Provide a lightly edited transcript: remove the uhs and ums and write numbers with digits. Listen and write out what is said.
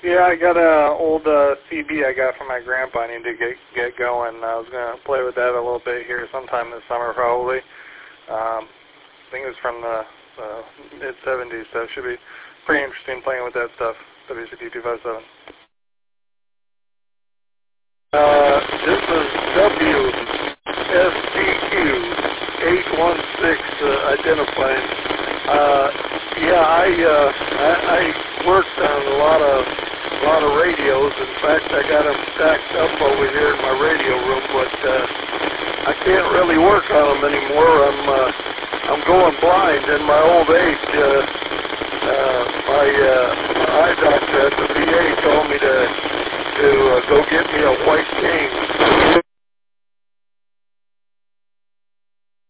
Yeah, I got a old CB I got from my grandpa. I need to get going. I was going to play with that a little bit here sometime this summer probably. I think it was from the mid-'70s, so it should be pretty interesting playing with that stuff, WCT-257. This is WSDQ 816 identifying. Yeah, I worked on a lot of radios. In fact, I got them stacked up over here in my radio room, but I can't really work on them anymore. I'm going blind in my old age. My eye doctor at the VA told me to go get me a white cane.